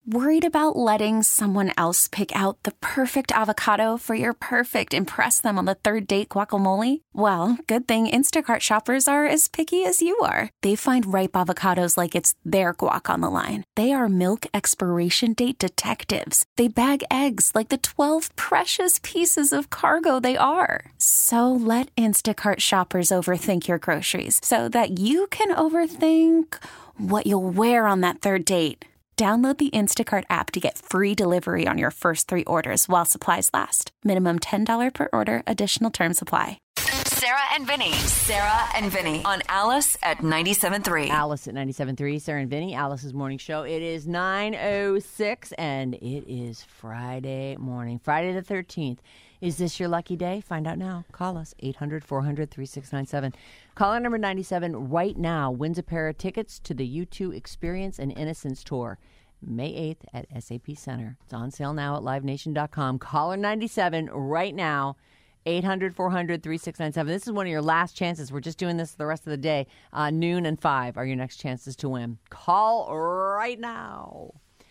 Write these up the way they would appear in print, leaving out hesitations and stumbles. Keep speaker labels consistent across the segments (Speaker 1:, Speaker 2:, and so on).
Speaker 1: Worried about letting someone else pick out the perfect avocado for your perfect impress them on the third date guacamole? Well, good thing Instacart shoppers are as picky as you are. They find ripe avocados like it's their guac on the line. They are milk expiration date detectives. They bag eggs like the 12 precious pieces of cargo they are. So let Instacart shoppers overthink your groceries so that you can overthink what you'll wear on that third date. Download the Instacart app to get free delivery on your first 3 orders while supplies last. Minimum $10 per order. Additional terms apply.
Speaker 2: Sarah and Vinny. Sarah and Vinny on Alice at 97.3.
Speaker 3: Alice at 97.3. Sarah and Vinny, Alice's morning show. It is 9:06 and it is Friday morning. Friday the 13th. Is this your lucky day? Find out now. Call us 800-400-3697. Caller number 97 right now wins a pair of tickets to the U2 Experience and Innocence Tour. May 8th at SAP Center. It's on sale now at livenation.com. Caller 97 right now. 800-400-3697. This is one of your last chances. We're just doing this the rest of the day. Noon and 5 are your next chances to win. Call right now.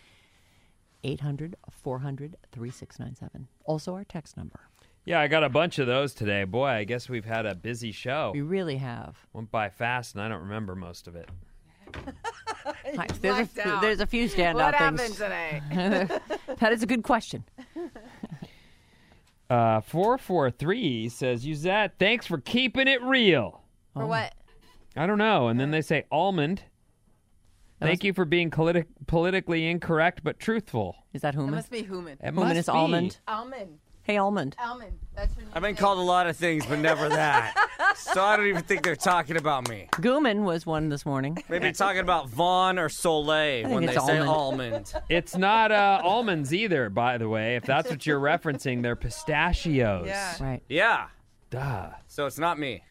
Speaker 3: 800-400-3697. Also our text number.
Speaker 4: Yeah, I got a bunch of those today. Boy, I guess we've had a busy show.
Speaker 3: We really have.
Speaker 4: Went by fast, and I don't remember most of it.
Speaker 3: There's a few standout things.
Speaker 5: What happened today?
Speaker 3: That is a good question.
Speaker 4: 443 says, Yuzette, thanks for keeping it real.
Speaker 5: For what?
Speaker 4: I don't know. And then they say almond. Thank you for being politically incorrect but truthful.
Speaker 3: Is that
Speaker 5: That
Speaker 3: Human?
Speaker 5: must be human.
Speaker 4: It
Speaker 3: Human
Speaker 4: must
Speaker 3: is
Speaker 4: be.
Speaker 3: almond.
Speaker 5: Almond.
Speaker 3: Hey, almond.
Speaker 5: Almond. That's your name.
Speaker 6: I've been called a lot of things, but never that. So I don't even think they're talking about me.
Speaker 3: Gooman was one this morning.
Speaker 6: Maybe talking about Vaughn or Soleil when they
Speaker 3: it's
Speaker 6: say
Speaker 3: almond.
Speaker 6: almond.
Speaker 4: It's not almonds either, by the way. If that's what you're referencing, they're pistachios.
Speaker 5: Yeah.
Speaker 3: Right.
Speaker 6: Yeah.
Speaker 4: Duh.
Speaker 6: So it's not me.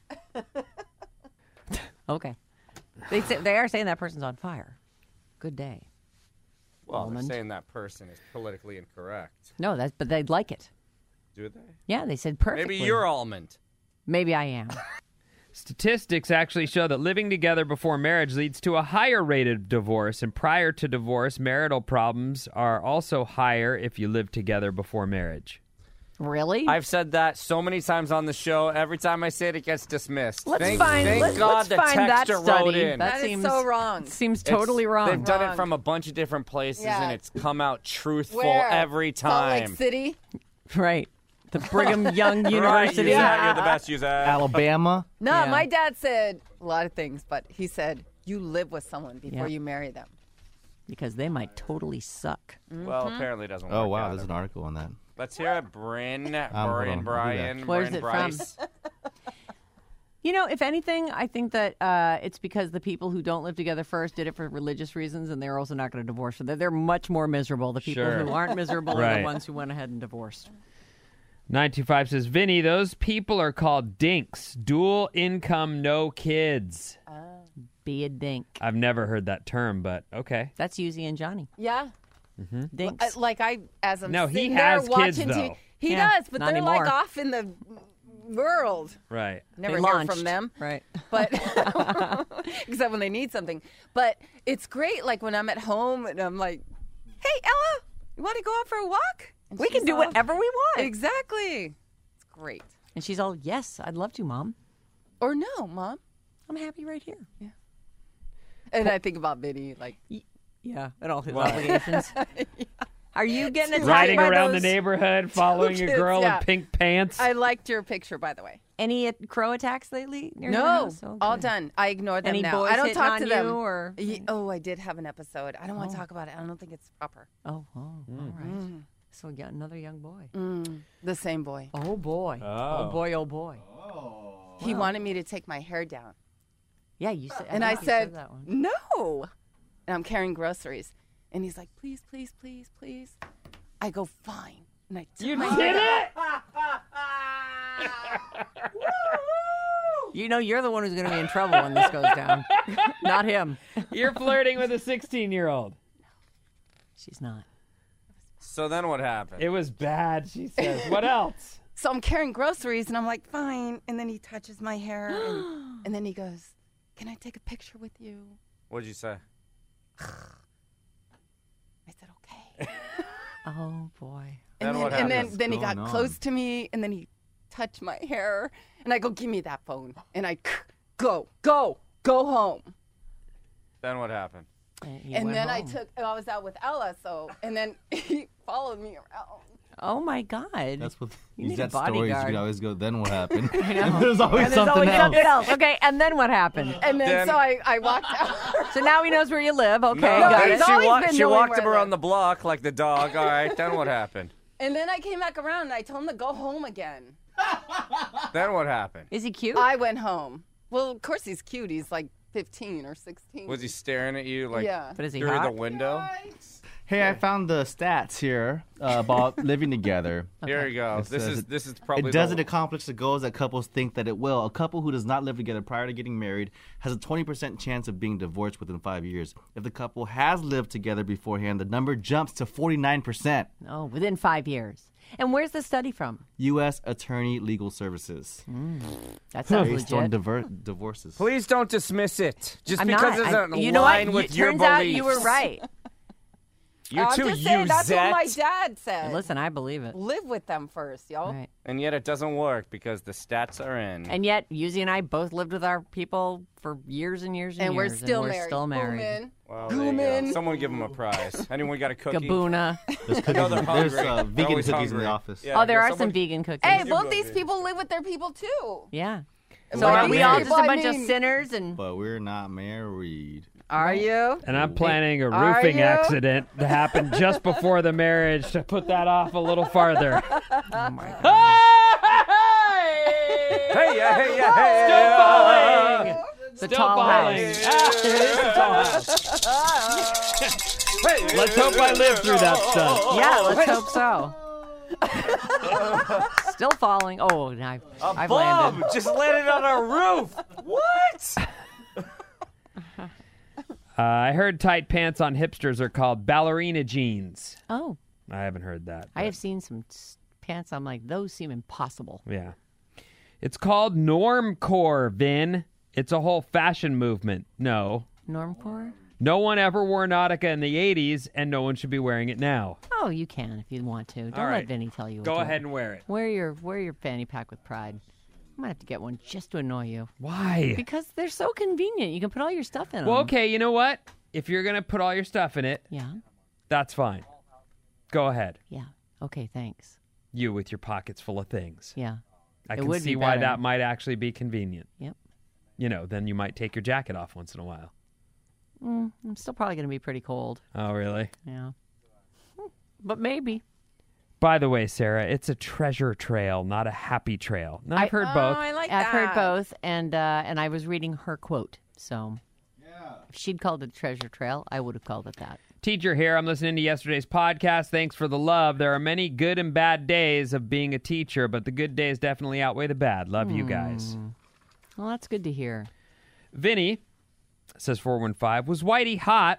Speaker 3: Okay. They are saying that person's on fire. Good day.
Speaker 6: Well,
Speaker 3: Almond.
Speaker 6: they're saying that person is politically incorrect.
Speaker 3: No, but they'd like it.
Speaker 6: Do they?
Speaker 3: Yeah, they said perfectly.
Speaker 6: Maybe you're almond.
Speaker 3: Maybe I am.
Speaker 4: Statistics actually show that living together before marriage leads to a higher rate of divorce, and prior to divorce, marital problems are also higher if you live together before marriage.
Speaker 3: Really?
Speaker 6: I've said that so many times on the show. Every time I say it, it gets dismissed.
Speaker 3: Let's
Speaker 6: Thank God
Speaker 3: let's
Speaker 6: the
Speaker 3: find that
Speaker 6: texter
Speaker 3: study.
Speaker 6: wrote in.
Speaker 5: That is so wrong.
Speaker 3: Seems totally wrong.
Speaker 6: They've done it
Speaker 5: Wrong.
Speaker 6: from a bunch of different places,
Speaker 5: Yeah.
Speaker 6: and it's come out truthful
Speaker 5: Where?
Speaker 6: every
Speaker 5: Salt
Speaker 6: time.
Speaker 5: Lake City.
Speaker 3: Right. The Brigham Young
Speaker 6: Right,
Speaker 3: University.
Speaker 6: yeah, you're the best, Yuzette.
Speaker 7: Alabama.
Speaker 5: No,
Speaker 3: Yeah.
Speaker 5: my dad said a lot of things, but he said you live with someone before
Speaker 3: Yeah.
Speaker 5: you marry them.
Speaker 3: Because they might totally suck.
Speaker 6: Well, apparently it doesn't work
Speaker 7: Oh, wow.
Speaker 6: out.
Speaker 7: There's an article on that.
Speaker 6: Let's hear it. Bryn,
Speaker 7: hold on, I'll do
Speaker 6: Brian,
Speaker 3: Where's
Speaker 6: Bryn
Speaker 3: it from?
Speaker 6: Bryce.
Speaker 3: You know, if anything, I think that it's because the people who don't live together first did it for religious reasons, and they're also not going to divorce. So they're much more miserable. The people
Speaker 4: Sure.
Speaker 3: who aren't miserable are
Speaker 4: Right.
Speaker 3: the ones who went ahead and divorced.
Speaker 4: 925 says, Vinny, those people are called dinks. Dual income, no kids.
Speaker 3: Be a dink.
Speaker 4: I've never heard that term, but okay.
Speaker 3: That's Yuzi and Johnny.
Speaker 5: Yeah.
Speaker 3: Dinks.
Speaker 5: Like as I'm
Speaker 4: No, he
Speaker 5: sitting
Speaker 4: has
Speaker 5: there
Speaker 4: kids,
Speaker 5: watching
Speaker 4: though.
Speaker 5: TV. He
Speaker 3: Yeah,
Speaker 5: does, but
Speaker 3: not
Speaker 5: they're
Speaker 3: anymore.
Speaker 5: like off in the world.
Speaker 4: Right.
Speaker 5: Never
Speaker 3: They
Speaker 5: hear
Speaker 3: launched.
Speaker 5: from them.
Speaker 3: Right.
Speaker 5: But except when they need something. But it's great like when I'm at home and I'm like, "Hey, Ella, you want to go out for a walk?" And
Speaker 3: We can
Speaker 5: she's
Speaker 3: do
Speaker 5: all-
Speaker 3: whatever we want.
Speaker 5: Exactly. It's great.
Speaker 3: And she's all, yes, I'd love to, Mom.
Speaker 5: Or no, Mom.
Speaker 3: I'm happy right here.
Speaker 5: And I think about Vinny like,
Speaker 3: Yeah, and all his obligations. Are you getting attacked
Speaker 4: Riding
Speaker 3: by
Speaker 4: around
Speaker 3: those,
Speaker 4: the neighborhood, following a
Speaker 5: kids,
Speaker 4: girl
Speaker 5: yeah.
Speaker 4: in pink pants.
Speaker 5: I liked your picture, by the way.
Speaker 3: any crow attacks lately? near your
Speaker 5: No,
Speaker 3: house? Oh,
Speaker 5: all
Speaker 3: good.
Speaker 5: done. I ignore them
Speaker 3: Any
Speaker 5: now.
Speaker 3: boys
Speaker 5: I don't
Speaker 3: hitting
Speaker 5: talk
Speaker 3: on
Speaker 5: to them.
Speaker 3: you, or?
Speaker 5: Oh, I did have an episode. I don't want to talk about it. I don't think it's proper.
Speaker 3: Oh, all right. So we got another young boy.
Speaker 5: The same boy.
Speaker 3: Oh, boy. Oh, boy, oh, boy.
Speaker 5: He wanted me to take my hair down.
Speaker 3: Yeah, you said.
Speaker 5: And I
Speaker 3: think you
Speaker 5: said,
Speaker 3: that one.
Speaker 5: no. And I'm carrying groceries. And he's like, please, please, please, please. I go, fine. And I took my hair down.
Speaker 3: You know, you're the one who's going to be in trouble when this goes down, not him.
Speaker 4: You're flirting with a 16-year-old.
Speaker 3: She's not.
Speaker 6: So then what happened?
Speaker 4: It was bad, she says. What else?
Speaker 5: So I'm carrying groceries, and I'm like, fine. And then he touches my hair, and then he goes, can I take a picture with you?
Speaker 6: What'd you say?
Speaker 5: I said, okay.
Speaker 3: Oh boy.
Speaker 6: Then what
Speaker 5: and
Speaker 6: happens?
Speaker 5: then he
Speaker 7: What's
Speaker 5: got
Speaker 7: going
Speaker 5: close
Speaker 7: on?
Speaker 5: to me, and then he touched my hair, and I go, "Give me that phone," and I go home.
Speaker 6: Then what happened?
Speaker 5: And then I was out with Ella, and then he followed me around.
Speaker 3: Oh my God.
Speaker 7: That's what
Speaker 3: You need
Speaker 7: these
Speaker 3: a
Speaker 7: stories. You
Speaker 3: bodyguard.
Speaker 7: could always go. Then what happened?
Speaker 3: I know.
Speaker 7: There's always
Speaker 3: And there's
Speaker 7: something
Speaker 3: always
Speaker 7: else.
Speaker 3: something else. Okay, and then what happened?
Speaker 5: And then so I walked out.
Speaker 3: So now he knows where you live. Okay,
Speaker 6: No,
Speaker 3: got
Speaker 6: then
Speaker 3: it.
Speaker 5: He's always been
Speaker 6: she
Speaker 5: knowing
Speaker 6: walked
Speaker 5: where
Speaker 6: him
Speaker 5: I
Speaker 6: around
Speaker 5: live.
Speaker 6: the block like the dog. All right, then what happened?
Speaker 5: And then I came back around, and I told him to go home again.
Speaker 6: Then what happened?
Speaker 3: Is he cute?
Speaker 5: I went home. Well, of course he's cute. He's like 15 or 16.
Speaker 6: Was he staring at you like
Speaker 5: Yeah.
Speaker 3: But is he
Speaker 6: through
Speaker 3: hot?
Speaker 6: the window?
Speaker 7: Hey, I found the stats here about living together.
Speaker 6: Here you go.
Speaker 7: It says
Speaker 6: This is probably
Speaker 7: It doesn't accomplish the goals that couples think that it will. A couple who does not live together prior to getting married has a 20% chance of being divorced within 5 years. If the couple has lived together beforehand, the number jumps to 49%.
Speaker 3: Oh, within 5 years. And where's the study from?
Speaker 7: U.S. Attorney Legal Services.
Speaker 3: That sounds
Speaker 7: Based on
Speaker 3: legit.
Speaker 7: divorces.
Speaker 6: Please don't dismiss it. Just
Speaker 3: I'm
Speaker 6: because
Speaker 3: not.
Speaker 6: it's a
Speaker 3: You know what?
Speaker 6: line with
Speaker 3: It
Speaker 6: your
Speaker 3: turns
Speaker 6: beliefs.
Speaker 3: out you were right.
Speaker 6: You're
Speaker 5: I'm
Speaker 6: too
Speaker 5: just saying, that's what my
Speaker 6: Uzette.
Speaker 5: dad said.
Speaker 3: Listen, I believe it.
Speaker 5: Live with them first, yo.
Speaker 3: All right.
Speaker 6: And yet it doesn't work because the stats are in.
Speaker 3: And yet, Yuzi and I both lived with our people for years and years and
Speaker 5: And
Speaker 3: years.
Speaker 5: we're still
Speaker 3: and we're
Speaker 5: married.
Speaker 3: still married.
Speaker 5: Boomin'.
Speaker 6: Well, there you go.
Speaker 5: Goomin.
Speaker 6: Someone give him a prize. Anyone got a cookie?
Speaker 3: Gabuna.
Speaker 7: There's cookies.
Speaker 6: No, they're
Speaker 7: There's
Speaker 6: hungry. They're
Speaker 7: vegan
Speaker 6: always
Speaker 7: cookies in
Speaker 6: hungry.
Speaker 7: the office.
Speaker 6: Yeah,
Speaker 3: Oh, there are
Speaker 6: someone-
Speaker 3: some vegan cookies.
Speaker 5: Hey, both these people live with their people too.
Speaker 3: Yeah.
Speaker 5: And
Speaker 3: So
Speaker 5: by
Speaker 3: are
Speaker 5: these
Speaker 3: we all
Speaker 5: people,
Speaker 3: just a
Speaker 5: I
Speaker 3: bunch of
Speaker 5: mean-
Speaker 3: sinners? And
Speaker 7: But we're not married.
Speaker 5: Are you?
Speaker 4: And I'm planning a
Speaker 5: Are
Speaker 4: roofing
Speaker 5: you?
Speaker 4: accident to happen just before the marriage to put that off a little farther.
Speaker 3: oh my God.
Speaker 6: Hey, yeah, hey, yeah, hey.
Speaker 4: Still falling.
Speaker 3: The
Speaker 4: Still
Speaker 3: tall
Speaker 4: falling.
Speaker 3: house.
Speaker 4: Ah, it is a tall house.
Speaker 6: Hey,
Speaker 4: Let's hope I live through that stunt.
Speaker 3: Yeah, let's hope so. Still falling. Oh, and I've landed.
Speaker 6: Bob, just landed on our roof. What?
Speaker 4: I heard tight pants on hipsters are called ballerina jeans.
Speaker 3: Oh,
Speaker 4: I haven't heard that.
Speaker 3: I have seen some pants. I'm like, those seem impossible.
Speaker 4: Yeah. It's called normcore, Vin. It's a whole fashion movement. No.
Speaker 3: Normcore?
Speaker 4: No one ever wore Nautica in the 80s, and no one should be wearing it now.
Speaker 3: Oh, you can if you want to. Don't
Speaker 4: All right.
Speaker 3: let Vinny tell you. what
Speaker 4: Go
Speaker 3: to
Speaker 4: ahead and wear it.
Speaker 3: wear your fanny pack with pride. I might have to get one just to annoy you
Speaker 4: Why?
Speaker 3: because they're so convenient. You can put all your stuff in them.
Speaker 4: Well, okay, you know what? If you're going to put all your stuff in it,
Speaker 3: Yeah.
Speaker 4: that's fine. Go ahead.
Speaker 3: Yeah. Okay. Thanks.
Speaker 4: You with your pockets full of things.
Speaker 3: Yeah.
Speaker 4: I
Speaker 3: It
Speaker 4: can
Speaker 3: would
Speaker 4: see
Speaker 3: be
Speaker 4: why
Speaker 3: better.
Speaker 4: that might actually be convenient.
Speaker 3: Yep.
Speaker 4: You know, then you might take your jacket off once in a while.
Speaker 3: I'm still probably going to be pretty cold.
Speaker 4: Oh, really?
Speaker 3: Yeah. But maybe.
Speaker 4: By the way, Sarah, it's a treasure trail, not a happy trail. Now, I've heard
Speaker 5: Oh,
Speaker 4: both.
Speaker 5: I like
Speaker 3: I've
Speaker 5: that.
Speaker 3: heard both, and I was reading her quote. So if she'd called it a treasure trail, I would have called it that.
Speaker 4: Teacher here. I'm listening to yesterday's podcast. Thanks for the love. There are many good and bad days of being a teacher, but the good days definitely outweigh the bad. Love you guys.
Speaker 3: Well, that's good to hear.
Speaker 4: Vinny, says 415, was Whitey hot?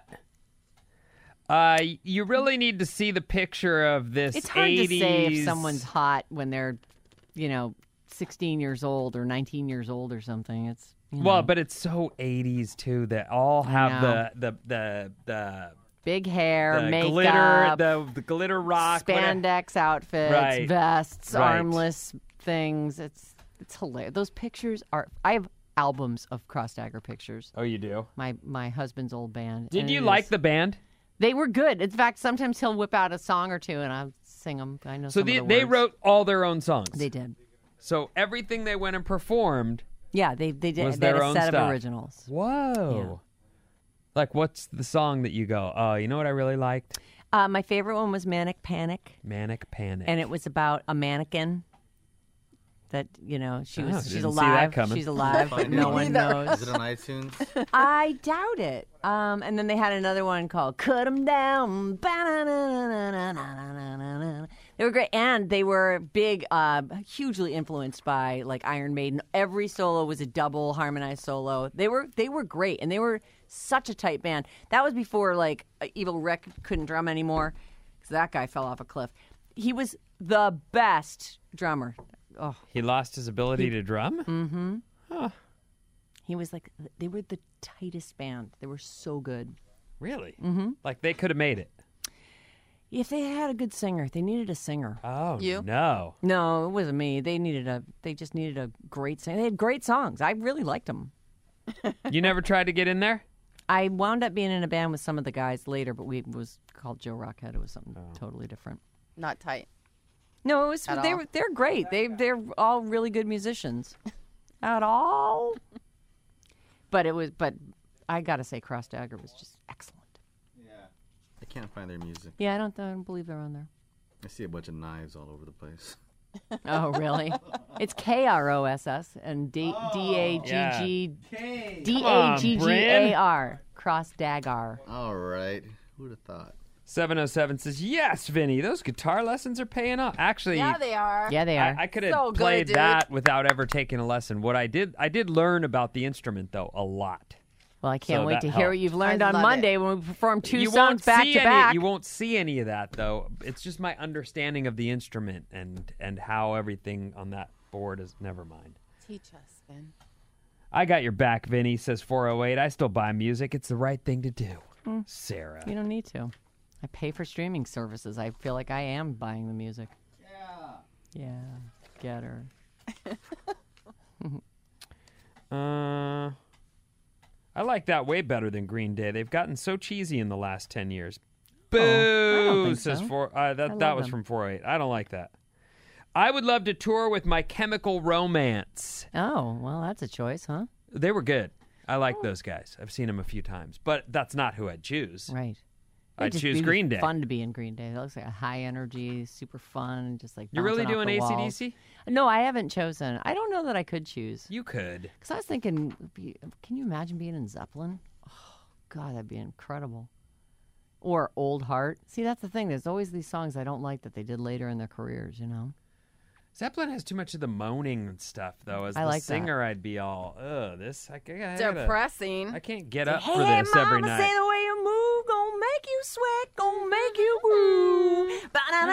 Speaker 4: You really need to see the picture of this
Speaker 3: It's hard
Speaker 4: 80s.
Speaker 3: to say if someone's hot when they're, 16 years old or 19 years old or something. It's
Speaker 4: Well, but it's so 80s too that all have
Speaker 3: know.
Speaker 4: the
Speaker 3: big hair, makeup,
Speaker 4: glitter, the glitter rock, whatever.
Speaker 3: spandex outfits,
Speaker 4: Right.
Speaker 3: vests,
Speaker 4: Right.
Speaker 3: armless things. It's hilarious. Those pictures are. I have albums of Cross Dagger pictures.
Speaker 4: Oh, you do?
Speaker 3: My husband's old band.
Speaker 4: Did
Speaker 3: and
Speaker 4: you
Speaker 3: it
Speaker 4: like
Speaker 3: is-
Speaker 4: the band?
Speaker 3: They were good. In fact, sometimes he'll whip out a song or two, and I'll sing them. I know
Speaker 4: So
Speaker 3: some of the
Speaker 4: they
Speaker 3: words.
Speaker 4: wrote all their own songs.
Speaker 3: They did.
Speaker 4: So everything they went and performed.
Speaker 3: Yeah, they did.
Speaker 4: Was
Speaker 3: They had
Speaker 4: their
Speaker 3: a
Speaker 4: own
Speaker 3: set
Speaker 4: stuff.
Speaker 3: of originals.
Speaker 4: Whoa. Like, what's the song that you go, oh, you know what I really liked?
Speaker 3: My favorite one was Manic Panic,
Speaker 4: Manic Panic.
Speaker 3: and it was about a mannequin that she's
Speaker 4: didn't see that
Speaker 3: alive.
Speaker 4: coming.
Speaker 3: She's alive, but no one knows.
Speaker 7: Is it on iTunes?
Speaker 3: I doubt it. And then they had another one called "Cut 'Em Down." They were great, and they were big, hugely influenced by like Iron Maiden. Every solo was a double harmonized solo. They were great, and they were such a tight band. That was before like Evil Rick couldn't drum anymore because that guy fell off a cliff. He was the best drummer. Oh,
Speaker 4: He lost his ability to drum?
Speaker 3: he was like they were the tightest band. They were so good.
Speaker 4: Really? Mm-hmm. Like, they could have made it.
Speaker 3: If they had a good singer, they needed a singer.
Speaker 4: Oh,
Speaker 5: You?
Speaker 4: no.
Speaker 3: No, it wasn't me. They just needed a great singer. They had great songs. I really liked them.
Speaker 4: You never tried to get in there?
Speaker 3: I wound up being in a band with some of the guys later, but it was called Joe Rockhead. It was something totally different.
Speaker 5: Not tight.
Speaker 3: No, it was
Speaker 5: At all?
Speaker 3: they're great. They're all really good musicians. At all. But I gotta say Cross Dagger was just excellent.
Speaker 7: I can't find their music.
Speaker 3: Yeah, I don't believe they're on there.
Speaker 7: I see a bunch of knives all over the place.
Speaker 3: Oh, really? It's KROSS and DAGGAR. Cross Dagger.
Speaker 7: All right. Who'd have thought?
Speaker 4: 707 says, yes, Vinny, those guitar lessons are paying off. Actually,
Speaker 5: Yeah, they are.
Speaker 3: Yeah, they are.
Speaker 4: I could have
Speaker 5: So good,
Speaker 4: played
Speaker 5: dude.
Speaker 4: that without ever taking a lesson. What I did learn about the instrument, though, a lot.
Speaker 3: Well, I can't
Speaker 4: So
Speaker 3: wait
Speaker 4: that
Speaker 3: to hear what
Speaker 4: helped.
Speaker 3: you've learned
Speaker 5: I
Speaker 3: on
Speaker 5: love
Speaker 3: Monday when we perform two
Speaker 4: You
Speaker 3: songs
Speaker 4: won't
Speaker 3: back
Speaker 4: see
Speaker 3: to
Speaker 4: any,
Speaker 3: back.
Speaker 4: You won't see any of that, though. It's just my understanding of the instrument and how everything on that board is. Never mind.
Speaker 5: Teach us, Ben.
Speaker 4: I got your back, Vinny, says 408. I still buy music. It's the right thing to do. Sarah.
Speaker 3: You don't need to. I pay for streaming services. I feel like I am buying the music. Yeah. Get her.
Speaker 4: I like that way better than Green Day. They've gotten so cheesy in the last 10 years. Boo!
Speaker 3: I don't think
Speaker 4: says
Speaker 3: so.
Speaker 4: that
Speaker 3: love
Speaker 4: was
Speaker 3: them.
Speaker 4: from 408. I don't like that. I would love to tour with My Chemical Romance.
Speaker 3: Oh, well, that's a choice, huh?
Speaker 4: They were good. I like those guys. I've seen them a few times, but that's not who I'd choose.
Speaker 3: Right.
Speaker 4: I'd
Speaker 3: It'd just
Speaker 4: choose
Speaker 3: be
Speaker 4: Green Day.
Speaker 3: Fun to be in Green Day. It looks like a high energy, super fun, just like
Speaker 4: You're really
Speaker 3: bouncing off
Speaker 4: doing
Speaker 3: the walls.
Speaker 4: AC/DC?
Speaker 3: No, I haven't chosen. I don't know that I could choose.
Speaker 4: You could.
Speaker 3: Because I was thinking, can you imagine being in Zeppelin? Oh, God, that'd be incredible. Or Old Heart. See, that's the thing. There's always these songs I don't like that they did later in their careers, you know?
Speaker 4: Zeppelin has too much of the moaning and stuff, though. As
Speaker 3: I
Speaker 4: the
Speaker 3: like that.
Speaker 4: singer, I'd be all, this. I
Speaker 5: Depressing.
Speaker 4: I can't get up
Speaker 3: Hey,
Speaker 4: for this every
Speaker 3: mama,
Speaker 4: night.
Speaker 3: say the way you move, gonna make you sweat, gonna make you groove.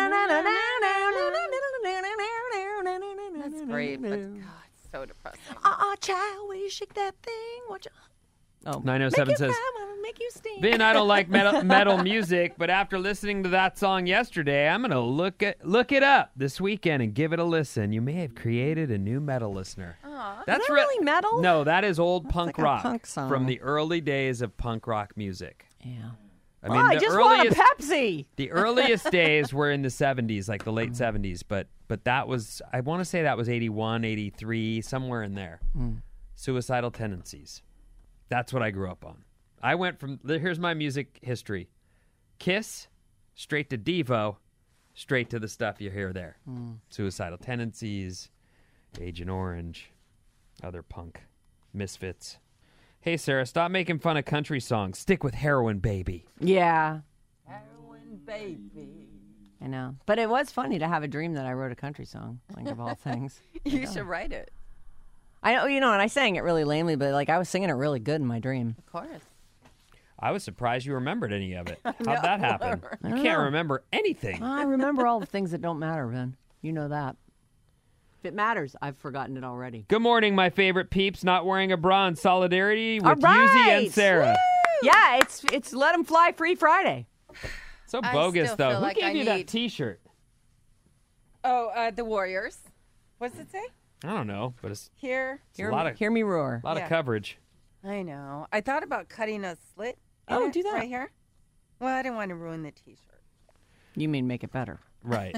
Speaker 5: That's great, but God, it's so depressing.
Speaker 3: Child, will you shake that thing? Watch out. Oh,
Speaker 4: 907
Speaker 3: make you
Speaker 4: says,
Speaker 3: cry, wanna make you sting.
Speaker 4: Vin, I don't like metal music, but after listening to that song yesterday, I'm going to look it up this weekend and give it a listen. You may have created a new metal listener. That's
Speaker 3: Is that really metal?
Speaker 4: No, that is old punk
Speaker 3: like a
Speaker 4: rock
Speaker 3: punk song.
Speaker 4: from the early days of punk rock music.
Speaker 3: Yeah.
Speaker 4: I mean,
Speaker 3: I
Speaker 4: the
Speaker 3: just want a
Speaker 4: earliest
Speaker 3: Pepsi.
Speaker 4: the earliest days were in the 70s, like the late 70s, but that was, I want to say that was 81, 83, somewhere in there. Suicidal Tendencies. That's what I grew up on. I went from, here's my music history. Kiss, straight to Devo, straight to the stuff you hear there. Suicidal Tendencies, Agent Orange, other punk, Misfits. Hey, Sarah, stop making fun of country songs. Stick with Heroin Baby.
Speaker 3: Yeah,
Speaker 5: Heroin baby.
Speaker 3: I know. But it was funny to have a dream that I wrote a country song, like of all things.
Speaker 5: You should write it.
Speaker 3: I know, and I sang it really lamely, but like I was singing it really good in my dream.
Speaker 5: Of course.
Speaker 4: I was surprised you remembered any of it. How'd that happen? You
Speaker 3: don't
Speaker 4: can't
Speaker 3: know.
Speaker 4: remember anything.
Speaker 3: I remember all the things that don't matter, Ben. You know that. If it matters, I've forgotten it already.
Speaker 4: Good morning, my favorite peeps. Not wearing a bra in solidarity with
Speaker 3: All right.
Speaker 4: Yuzi and Sarah.
Speaker 3: Yeah, it's Let 'Em Fly Free Friday.
Speaker 4: So
Speaker 5: I
Speaker 4: bogus,
Speaker 5: still
Speaker 4: though.
Speaker 5: feel
Speaker 4: Who
Speaker 5: like
Speaker 4: gave
Speaker 5: I
Speaker 4: you that
Speaker 5: need-
Speaker 4: T-shirt?
Speaker 5: Oh, the Warriors. What's it say?
Speaker 4: I don't know, but it's
Speaker 5: Here.
Speaker 4: a lot of
Speaker 3: Hear me roar.
Speaker 5: Yeah.
Speaker 4: coverage.
Speaker 5: I know. I thought about cutting a slit. in
Speaker 3: Oh,
Speaker 5: it
Speaker 3: do that.
Speaker 5: right here. Well, I didn't want to ruin the T-shirt.
Speaker 3: You mean make it better?
Speaker 4: Right.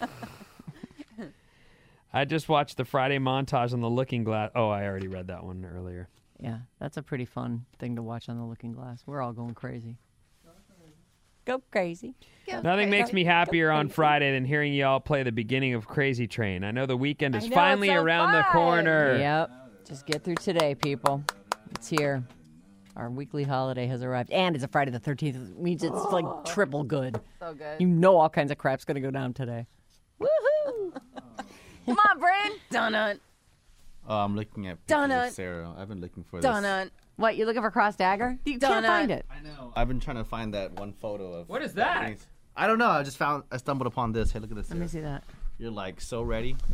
Speaker 4: I just watched the Friday montage on the Looking Glass. Oh, I already read that one earlier.
Speaker 3: Yeah, that's a pretty fun thing to watch on the Looking Glass. We're all going crazy. Go crazy.
Speaker 4: Nothing makes me happier on Friday than hearing y'all play the beginning of Crazy Train. I know the weekend is
Speaker 5: know,
Speaker 4: finally
Speaker 5: it's so
Speaker 4: around the
Speaker 5: fun.
Speaker 4: corner.
Speaker 3: Yep. Just get through today, people. It's here. Our weekly holiday has arrived. And it's a Friday the 13th. It means it's like triple good.
Speaker 5: So good.
Speaker 3: You know all kinds of crap's going to go down today. Woohoo!
Speaker 5: Come on, Bryn. Dun-dun.
Speaker 7: Oh, I'm looking at pictures
Speaker 5: Dun-dun.
Speaker 7: of Sarah. I've been looking for this.
Speaker 5: Dun-dun.
Speaker 3: What, you looking for Cross Dagger? You can't
Speaker 5: Donut.
Speaker 3: find it.
Speaker 7: I know. I've been trying to find that one photo of.
Speaker 4: What is that?
Speaker 7: I don't know. I stumbled upon this. Hey, look at this.
Speaker 3: Let me
Speaker 7: Sarah.
Speaker 3: see that.
Speaker 7: You're like so ready.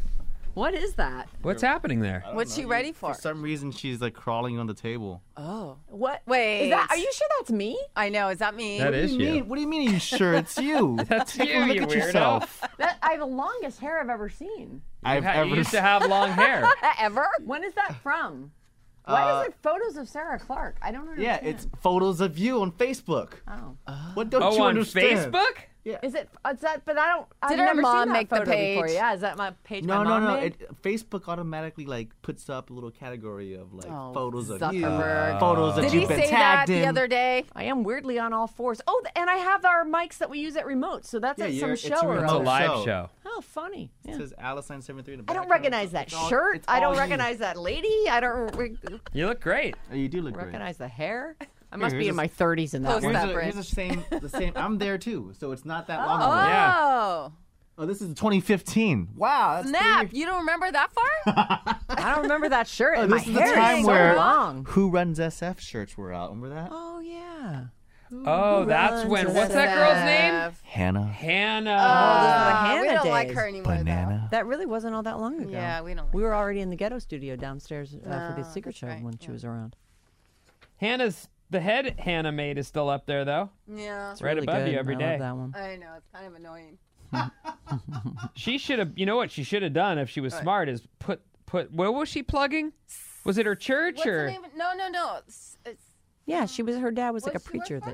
Speaker 3: What is that?
Speaker 4: What's happening there?
Speaker 5: What's she ready for?
Speaker 7: For some reason, she's like crawling on the table.
Speaker 5: Oh.
Speaker 3: What?
Speaker 5: Wait.
Speaker 3: Is that? Are you sure that's me?
Speaker 5: I know. Is that me?
Speaker 4: That is you.
Speaker 7: What do you mean? Are you sure it's you?
Speaker 4: That's
Speaker 7: Take a
Speaker 4: you,
Speaker 7: look
Speaker 4: you
Speaker 7: at
Speaker 4: weirdo.
Speaker 7: yourself.
Speaker 3: I have the longest hair I've ever seen.
Speaker 4: You used to have long hair.
Speaker 5: Ever?
Speaker 3: When is that from? Why is it photos of Sarah Clark? I don't understand.
Speaker 7: Yeah, it's photos of you on Facebook.
Speaker 3: Oh.
Speaker 7: What don't
Speaker 4: Oh,
Speaker 7: you
Speaker 4: on
Speaker 7: understand?
Speaker 4: Facebook?
Speaker 3: Is it? It's that? But I don't.
Speaker 5: Did
Speaker 3: I've
Speaker 5: her
Speaker 3: never
Speaker 5: mom
Speaker 3: seen that
Speaker 5: make the
Speaker 3: photo before.
Speaker 5: page?
Speaker 3: Yeah, is that my page?
Speaker 7: No,
Speaker 3: my mom
Speaker 7: no.
Speaker 3: made?
Speaker 7: Facebook automatically like puts up a little category of like
Speaker 5: Oh,
Speaker 7: photos of
Speaker 5: Zuckerberg.
Speaker 7: you, photos that
Speaker 5: Did
Speaker 7: you've
Speaker 5: he
Speaker 7: been
Speaker 5: say that
Speaker 7: tagged in.
Speaker 5: the other day?
Speaker 3: I am weirdly on all fours. Oh, and I have our mics that we use at remote. So that's
Speaker 7: Yeah,
Speaker 3: at some
Speaker 7: it's
Speaker 3: show
Speaker 7: a
Speaker 3: or
Speaker 7: remote
Speaker 4: It's a
Speaker 3: other.
Speaker 4: live
Speaker 7: show.
Speaker 4: show.
Speaker 3: Oh, funny. Yeah.
Speaker 7: It says Alice 973 in the
Speaker 3: I don't
Speaker 7: background.
Speaker 3: recognize that
Speaker 7: It's all-
Speaker 3: shirt.
Speaker 7: it's
Speaker 3: I don't
Speaker 7: all you.
Speaker 3: recognize that lady. I don't
Speaker 4: You look great.
Speaker 7: Oh, you do look great.
Speaker 3: recognize the hair. I must
Speaker 7: Here's
Speaker 3: be in
Speaker 7: a-
Speaker 3: my 30s in that
Speaker 5: Post
Speaker 3: one.
Speaker 5: that.
Speaker 7: Here's the same. I'm there too, so it's not that long
Speaker 5: Oh.
Speaker 7: ago.
Speaker 4: Yeah.
Speaker 7: Oh, this is 2015. Wow, that's
Speaker 5: Snap.
Speaker 7: pretty-
Speaker 5: You don't remember that far?
Speaker 3: I don't remember that shirt.
Speaker 7: Oh,
Speaker 3: and
Speaker 7: this
Speaker 3: my
Speaker 7: is the
Speaker 3: hair
Speaker 7: time
Speaker 3: is
Speaker 7: where
Speaker 3: so long.
Speaker 7: Who Runs SF shirts were out. Remember that?
Speaker 3: Oh yeah.
Speaker 4: Oh, that's when. What's that girl's name?
Speaker 7: Hannah.
Speaker 4: Hannah.
Speaker 3: Hannah
Speaker 5: we don't like
Speaker 3: days.
Speaker 5: her anymore,
Speaker 7: Banana.
Speaker 3: That really wasn't all that long ago.
Speaker 5: Yeah, we don't like
Speaker 3: We were already in the ghetto studio downstairs for the
Speaker 5: Oh,
Speaker 3: Secret
Speaker 5: that's
Speaker 3: Show
Speaker 5: right,
Speaker 3: when she was around.
Speaker 4: The head Hannah made is still up there though.
Speaker 5: though. Yeah.
Speaker 4: Right
Speaker 3: Really
Speaker 4: above
Speaker 3: good.
Speaker 4: you every
Speaker 3: I
Speaker 4: day.
Speaker 3: love that one.
Speaker 5: I know. It's kind of annoying.
Speaker 4: She should have. You know what she should have done if she was smart is put. What was she plugging? Was it her church
Speaker 5: What's
Speaker 4: or?
Speaker 5: the name? No. It's
Speaker 3: Yeah, her dad was like a
Speaker 5: What's she work
Speaker 3: preacher
Speaker 5: for?
Speaker 3: that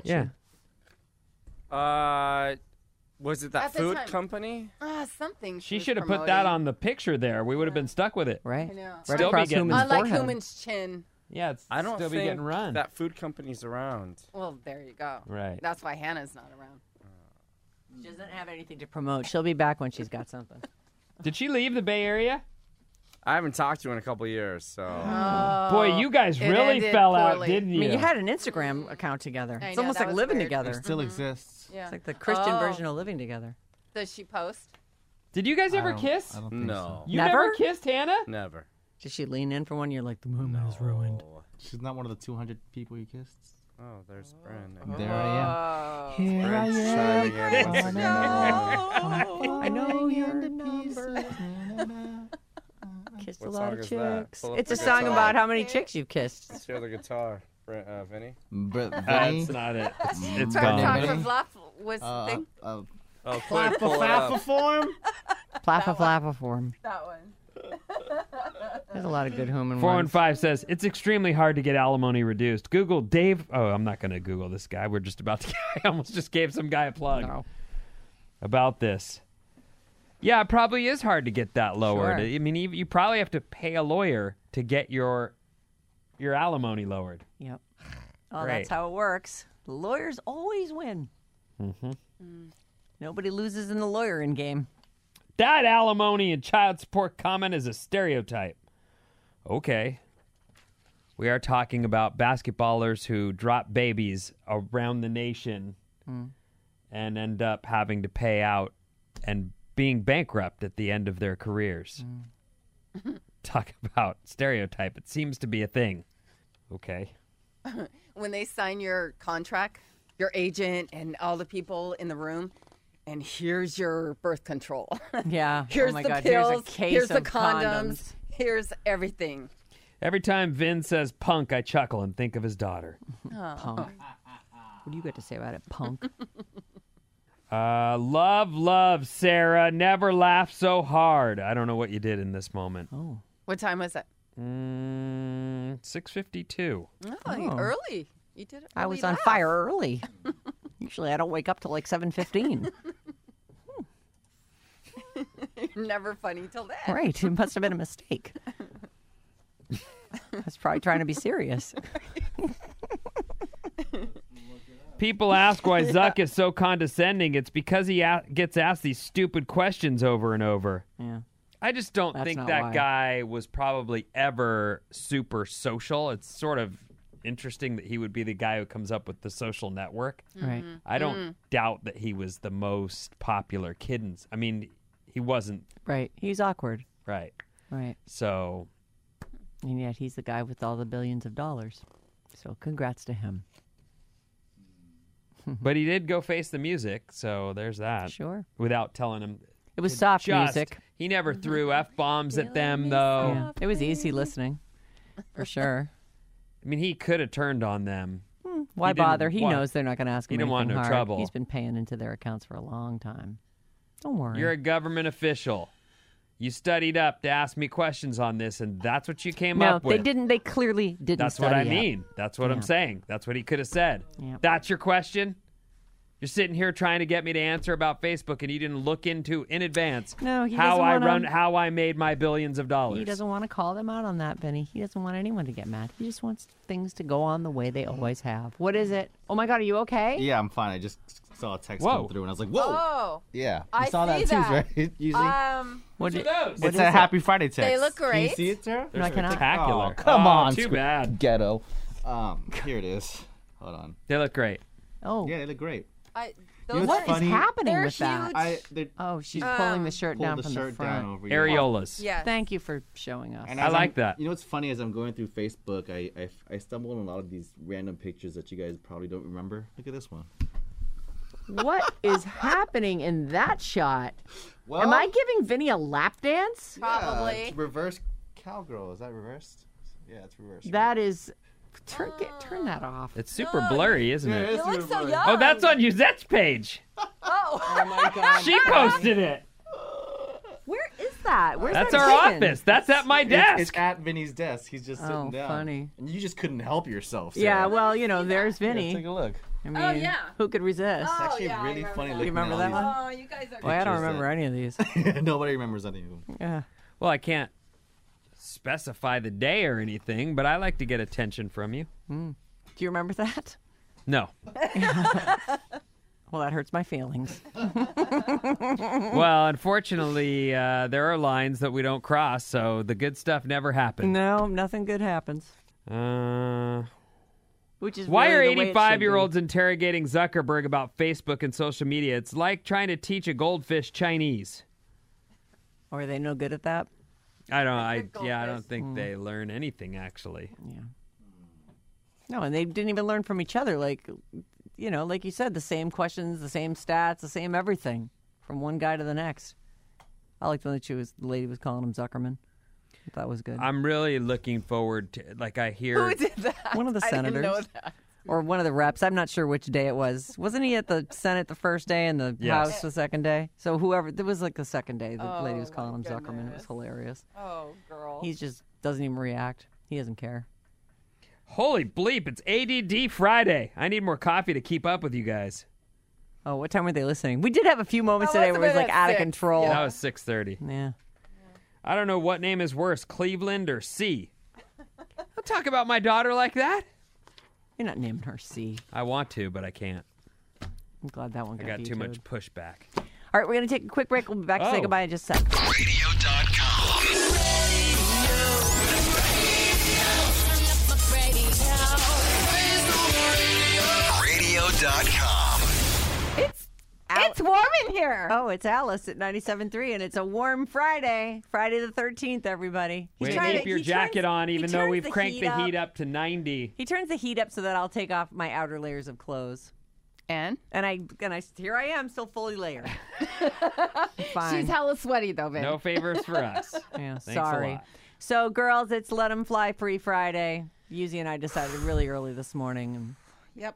Speaker 4: Yeah.
Speaker 6: Was it that
Speaker 5: At the
Speaker 6: food
Speaker 5: time.
Speaker 6: company?
Speaker 5: something.
Speaker 4: She
Speaker 5: was
Speaker 4: should have put that
Speaker 5: promoting.
Speaker 4: on the picture there. We would have been stuck with it.
Speaker 3: right?
Speaker 5: I know.
Speaker 3: Right
Speaker 4: Still be
Speaker 3: across
Speaker 4: getting-
Speaker 3: Human's
Speaker 5: I like
Speaker 3: forehead.
Speaker 5: Human's chin.
Speaker 4: Yeah, it's
Speaker 6: I don't
Speaker 4: still be
Speaker 6: think
Speaker 4: getting run.
Speaker 6: that food company's around.
Speaker 5: Well, there you go.
Speaker 4: Right.
Speaker 5: That's why Hannah's not around.
Speaker 3: She doesn't have anything to promote. She'll be back when she's got something.
Speaker 4: Did she leave the Bay Area?
Speaker 6: I haven't talked to her in a couple years, so
Speaker 4: Boy, you guys
Speaker 5: it
Speaker 4: really
Speaker 5: ended
Speaker 4: fell out,
Speaker 5: poorly.
Speaker 4: didn't
Speaker 3: I
Speaker 4: you?
Speaker 3: mean, you had an Instagram account together.
Speaker 5: I
Speaker 3: It's
Speaker 5: know,
Speaker 3: almost
Speaker 5: that
Speaker 3: like
Speaker 5: was
Speaker 3: living
Speaker 5: weird.
Speaker 3: together.
Speaker 7: It still exists.
Speaker 5: Yeah.
Speaker 3: It's like the Christian
Speaker 5: Oh.
Speaker 3: version of living together.
Speaker 5: Does she post?
Speaker 4: Did you guys ever kiss?
Speaker 7: I don't think
Speaker 6: no,
Speaker 4: You
Speaker 3: Never?
Speaker 4: never kissed Hannah?
Speaker 6: never.
Speaker 3: Did she lean in for one? You're like, the moment is ruined.
Speaker 6: Oh,
Speaker 7: so. She's not one of the 200 people you kissed.
Speaker 6: oh there's Brandon.
Speaker 7: There I
Speaker 5: Oh.
Speaker 7: am. Here I
Speaker 6: Brandon's
Speaker 7: am.
Speaker 6: chiming in once again.
Speaker 3: I know your
Speaker 7: Falling
Speaker 3: number.
Speaker 7: into pieces.
Speaker 3: Kissed
Speaker 6: What
Speaker 3: a lot
Speaker 6: song
Speaker 3: of
Speaker 6: is that?
Speaker 3: chicks.
Speaker 6: Pull up
Speaker 3: It's
Speaker 6: the
Speaker 3: a song
Speaker 6: guitar.
Speaker 3: about how many chicks you've kissed.
Speaker 6: Let's hear the guitar, Vinny.
Speaker 7: But
Speaker 4: That's not it. It's
Speaker 5: Her
Speaker 4: gone.
Speaker 5: talk
Speaker 7: Vinny?
Speaker 5: of love was thing.
Speaker 6: Oh,
Speaker 7: Flappa
Speaker 6: pull it up.
Speaker 7: flappa form.
Speaker 3: Flappa flappa form.
Speaker 5: That one.
Speaker 3: There's a lot of good human ones.
Speaker 4: 415 says it's extremely hard to get alimony reduced. Google Dave. Oh, I'm not going to Google this guy. We're just about to. I almost just gave some guy a plug
Speaker 3: No.
Speaker 4: about this. Yeah, it probably is hard to get that lowered.
Speaker 3: Sure.
Speaker 4: I mean, you probably have to pay a lawyer to get your alimony lowered.
Speaker 3: Yep. Oh,
Speaker 4: Great.
Speaker 3: that's how it works. The lawyers always win.
Speaker 4: Mm-hmm.
Speaker 3: Nobody loses in the lawyering game.
Speaker 4: That alimony and child support comment is a stereotype. Okay. We are talking about basketballers who drop babies around the nation and end up having to pay out and being bankrupt at the end of their careers. Talk about stereotype. It seems to be a thing. Okay.
Speaker 5: When they sign your contract, your agent and all the people in the room, and here's your birth control.
Speaker 3: Yeah.
Speaker 5: Here's
Speaker 3: oh my
Speaker 5: the
Speaker 3: God.
Speaker 5: pills.
Speaker 3: Here's a case
Speaker 5: here's the
Speaker 3: of
Speaker 5: condoms. Here's everything.
Speaker 4: Every time Vin says punk, I chuckle and think of his daughter.
Speaker 3: Punk. What do you got to say about it, punk?
Speaker 4: Love, Sarah. Never laugh so hard. I don't know what you did in this moment.
Speaker 3: Oh.
Speaker 5: What time was it?
Speaker 4: 6:52.
Speaker 5: Oh, early. You did it.
Speaker 3: I
Speaker 5: really
Speaker 3: was on
Speaker 5: loud.
Speaker 3: fire early. Usually I don't wake up till like 7:15.
Speaker 5: You're never funny till then.
Speaker 3: Right. It must have been a mistake. I was probably trying to be serious.
Speaker 4: People ask why Zuck is so condescending. It's because he gets asked these stupid questions over and over.
Speaker 3: Yeah.
Speaker 4: I just don't
Speaker 3: That's
Speaker 4: think
Speaker 3: not
Speaker 4: that
Speaker 3: why.
Speaker 4: guy was probably ever super social. It's sort of interesting that he would be the guy who comes up with the social network.
Speaker 3: Right.
Speaker 4: I don't doubt that he was the most popular kid. I mean, he wasn't,
Speaker 3: Right. He's awkward.
Speaker 4: right?
Speaker 3: Right.
Speaker 4: So,
Speaker 3: And yet he's the guy with all the billions of dollars. So congrats to him.
Speaker 4: but he did go face the music, so there's that.
Speaker 3: Sure.
Speaker 4: Without telling him.
Speaker 3: It was soft music.
Speaker 4: He never threw F-bombs at them, though.
Speaker 3: Yeah. It was easy listening, for sure.
Speaker 4: I mean, he could have turned on them.
Speaker 3: Why
Speaker 4: He didn't
Speaker 3: bother? He
Speaker 4: want-
Speaker 3: knows they're not going to ask him
Speaker 4: he didn't want
Speaker 3: anything
Speaker 4: no
Speaker 3: hard.
Speaker 4: trouble.
Speaker 3: He's been paying into their accounts for a long time. Don't worry.
Speaker 4: You're a government official. You studied up to ask me questions on this, and that's what you came
Speaker 3: no,
Speaker 4: up with.
Speaker 3: they didn't. They clearly didn't.
Speaker 4: That's what I
Speaker 3: study up.
Speaker 4: mean. That's what I'm
Speaker 3: Yeah.
Speaker 4: saying. That's what he could have said.
Speaker 3: Yep.
Speaker 4: That's your question? You're sitting here trying to get me to answer about Facebook, and you didn't look into in advance
Speaker 3: No, he
Speaker 4: how
Speaker 3: doesn't wanna-
Speaker 4: how I made my billions of dollars.
Speaker 3: He doesn't want to call them out on that, Benny. He doesn't want anyone to get mad. He just wants things to go on the way they always have. What is it? Oh my God, are you okay?
Speaker 7: Yeah, I'm fine. I just saw a text
Speaker 4: Whoa.
Speaker 7: come through, and I was like, "Whoa!"
Speaker 5: Oh,
Speaker 7: Yeah, you
Speaker 5: I
Speaker 7: saw
Speaker 5: see
Speaker 7: that too,
Speaker 5: that.
Speaker 7: right? Usually,
Speaker 3: What
Speaker 4: What are those?
Speaker 3: what
Speaker 7: it's
Speaker 3: is
Speaker 7: a
Speaker 3: it?
Speaker 7: Happy Friday text.
Speaker 5: They look
Speaker 7: Can you
Speaker 5: great.
Speaker 7: see it, Sarah?
Speaker 3: No, I cannot.
Speaker 4: Spectacular.
Speaker 7: Oh, come
Speaker 4: Oh,
Speaker 7: on,
Speaker 4: too bad.
Speaker 7: Ghetto. Here it is. Hold on.
Speaker 4: They look great.
Speaker 3: Oh,
Speaker 7: Yeah, they look great.
Speaker 5: Those
Speaker 7: what's
Speaker 3: what
Speaker 5: are,
Speaker 3: is
Speaker 7: funny?
Speaker 3: happening
Speaker 5: They're
Speaker 3: with that?
Speaker 5: huge.
Speaker 3: Oh, she's pulling the shirt
Speaker 7: Pull
Speaker 3: down
Speaker 7: the
Speaker 3: from
Speaker 7: shirt
Speaker 3: the front.
Speaker 7: down over here.
Speaker 4: Areolas.
Speaker 5: Yes.
Speaker 3: Thank you for showing us.
Speaker 7: And
Speaker 4: I
Speaker 7: as
Speaker 4: like
Speaker 7: I'm-
Speaker 4: that.
Speaker 7: You know what's funny? As I'm going through Facebook, I stumble on a lot of these random pictures that you guys probably don't remember. Look at this one.
Speaker 3: What is happening in that shot?
Speaker 7: Well,
Speaker 3: Am I giving Vinny a lap dance?
Speaker 5: Probably.
Speaker 7: it's reverse cowgirl. Is that reversed? Yeah, it's reversed.
Speaker 3: That is. Turn that off.
Speaker 4: It's super blurry, isn't it?
Speaker 5: You look so young.
Speaker 4: Oh, that's on Yuzette's page.
Speaker 5: Oh.
Speaker 7: my God.
Speaker 4: She posted it.
Speaker 3: Where is that? Where's
Speaker 4: That's
Speaker 3: that
Speaker 4: our
Speaker 3: taken?
Speaker 4: office. That's at my desk.
Speaker 7: It's at Vinny's desk. He's just sitting
Speaker 3: Oh,
Speaker 7: down.
Speaker 3: funny.
Speaker 7: And you just couldn't help yourself.
Speaker 3: Yeah,
Speaker 7: Sarah.
Speaker 3: well, there's
Speaker 7: Yeah,
Speaker 3: Vinny.
Speaker 7: take a look.
Speaker 3: I mean,
Speaker 5: yeah.
Speaker 3: who could resist?
Speaker 7: It's actually
Speaker 5: yeah, I
Speaker 7: really
Speaker 5: remember
Speaker 7: funny
Speaker 5: that.
Speaker 7: looking
Speaker 3: You remember
Speaker 7: at
Speaker 3: that
Speaker 7: all
Speaker 3: one?
Speaker 5: Oh, you guys are.
Speaker 3: Boy, I don't
Speaker 7: pictures
Speaker 3: remember
Speaker 7: that-
Speaker 3: any of these.
Speaker 7: these. Nobody remembers any of them.
Speaker 3: Yeah.
Speaker 4: Well, I can't specify the day or anything, but I like to get attention from you.
Speaker 3: Do you remember that?
Speaker 4: No.
Speaker 3: Well, that hurts my feelings.
Speaker 4: Well, unfortunately, there are lines that we don't cross, so the good stuff never happened.
Speaker 3: No, nothing good happens. Which is
Speaker 4: Why
Speaker 3: really
Speaker 4: are
Speaker 3: the way it should
Speaker 4: 85-year-olds interrogating Zuckerberg about Facebook and social media? It's like trying to teach a goldfish Chinese.
Speaker 3: be. Or are they no good at that?
Speaker 4: I don't think they learn anything, actually.
Speaker 3: Yeah. No, and they didn't even learn from each other. Like you said, the same questions, the same stats, the same everything from one guy to the next. I liked when the lady was calling him Zuckerman. That was good.
Speaker 4: I'm really looking forward to, I hear...
Speaker 5: Who did that?
Speaker 3: One of the
Speaker 5: I didn't
Speaker 3: senators.
Speaker 5: know that.
Speaker 3: Or one of the reps. I'm not sure which day it was. Wasn't he at the Senate the first day and the
Speaker 4: Yes.
Speaker 3: House the second day? So whoever, it was like the second day. The lady was
Speaker 5: Oh,
Speaker 3: calling him
Speaker 5: my
Speaker 3: Zuckerman. It was
Speaker 5: goodness.
Speaker 3: hilarious.
Speaker 5: Oh, girl.
Speaker 3: He just doesn't even react. He doesn't care.
Speaker 4: Holy bleep, it's ADD Friday. I need more coffee to keep up with you guys.
Speaker 3: Oh, what time were they listening? We did have a few moments
Speaker 5: That
Speaker 3: today
Speaker 5: must
Speaker 3: where it was
Speaker 5: have
Speaker 3: like
Speaker 5: been at
Speaker 3: out of
Speaker 5: 6.
Speaker 3: control.
Speaker 5: Yeah.
Speaker 4: That was 6:30.
Speaker 3: Yeah.
Speaker 4: I don't know what name is worse, Cleveland or C. Don't talk about my daughter like that.
Speaker 3: You're not naming her C.
Speaker 4: I want to, but I can't.
Speaker 3: I'm glad that one
Speaker 4: I
Speaker 3: got
Speaker 4: got too
Speaker 3: vetoed.
Speaker 4: much pushback.
Speaker 3: All right, we're going to take a quick break. We'll be back to say
Speaker 4: Oh.
Speaker 3: goodbye in just a sec.
Speaker 8: Radio.com. Radio.com.
Speaker 5: It's warm in here.
Speaker 3: Oh, it's Alice at 97.3, and it's a warm Friday. Friday the 13th, everybody.
Speaker 4: Way to
Speaker 3: trying
Speaker 4: keep your
Speaker 3: he
Speaker 4: jacket
Speaker 3: turns-
Speaker 4: on,
Speaker 3: he
Speaker 4: even though
Speaker 3: turns
Speaker 4: we've cranked the heat
Speaker 3: up.
Speaker 4: up to 90.
Speaker 3: He turns the heat up so that I'll take off my outer layers of clothes.
Speaker 5: And
Speaker 3: Here I am, still fully layered. Fine.
Speaker 5: she's hella sweaty though, babe.
Speaker 4: No favors for us.
Speaker 3: Yeah,
Speaker 4: Thanks a
Speaker 3: sorry.
Speaker 4: lot.
Speaker 3: So, girls, it's Let 'em Fly Free Friday. Yuzi and I decided really early this morning, and
Speaker 5: Yep.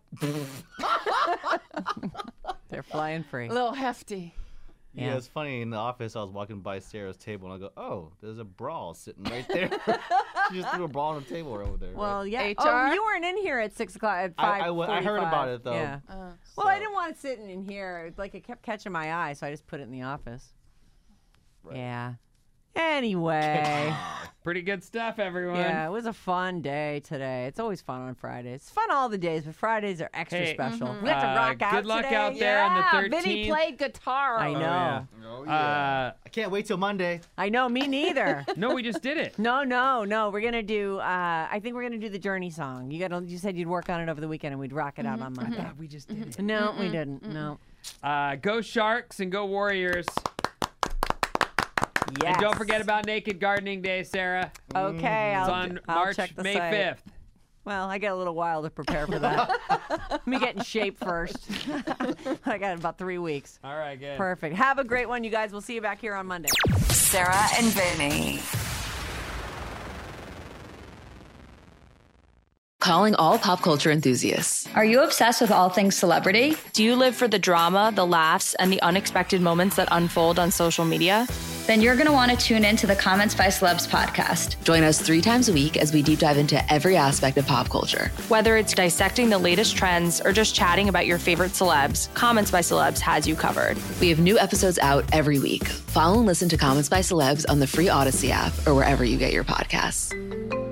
Speaker 3: they're flying free.
Speaker 5: A little hefty.
Speaker 7: Yeah.
Speaker 3: Yeah.
Speaker 7: It's funny. In the office, I was walking by Sarah's table, and I go, "Oh, there's a bra sitting right there." She just threw a bra on the table over there.
Speaker 3: Well,
Speaker 7: right?
Speaker 3: yeah.
Speaker 5: HR?
Speaker 3: Oh, you weren't in here at 6 o'clock. At 5.
Speaker 7: I heard about it, though.
Speaker 3: Yeah. Well, I didn't want it sitting in here. Like, it kept catching my eye, so I just put it in the office.
Speaker 7: Right.
Speaker 3: Yeah. Anyway.
Speaker 4: Pretty good stuff, everyone.
Speaker 3: Yeah, it was a fun day today. It's always fun on Fridays. It's fun all the days, but Fridays are extra
Speaker 4: Hey,
Speaker 3: special. We have to rock out
Speaker 4: good luck
Speaker 3: today.
Speaker 4: out there on the
Speaker 5: Yeah,
Speaker 4: 13th.
Speaker 5: Vinny played guitar.
Speaker 3: I know.
Speaker 4: yeah.
Speaker 7: Oh, yeah. I can't wait till Monday.
Speaker 3: I know, me neither.
Speaker 4: No, we just did it.
Speaker 3: No. We're gonna do. I think we're gonna do the Journey song. You said you'd work on it over the weekend, and we'd rock it out on Monday.
Speaker 4: We just did it.
Speaker 3: No, we didn't. No.
Speaker 4: Go Sharks and go Warriors.
Speaker 3: Yes.
Speaker 4: And don't forget about Naked Gardening Day, Sarah.
Speaker 3: Okay,
Speaker 4: It's
Speaker 3: I'll
Speaker 4: on
Speaker 3: I'll
Speaker 4: March,
Speaker 3: check the
Speaker 4: May
Speaker 3: site.
Speaker 4: 5th.
Speaker 3: Well, I got a little while to prepare for that. Let me get in shape first. I got about 3 weeks.
Speaker 4: All right, good.
Speaker 3: Perfect. Have a great one, you guys. We'll see you back here on Monday.
Speaker 2: Sarah and Vinny.
Speaker 8: Calling all pop culture enthusiasts.
Speaker 9: Are you obsessed with all things celebrity?
Speaker 10: Do you live for the drama, the laughs, and the unexpected moments that unfold on social media?
Speaker 9: Then you're going to want to tune in to the Comments by Celebs podcast.
Speaker 8: Join us 3 times a week as we deep dive into every aspect of pop culture.
Speaker 10: Whether it's dissecting the latest trends or just chatting about your favorite celebs, Comments by Celebs has you covered.
Speaker 8: We have new episodes out every week. Follow and listen to Comments by Celebs on the free Odyssey app or wherever you get your podcasts.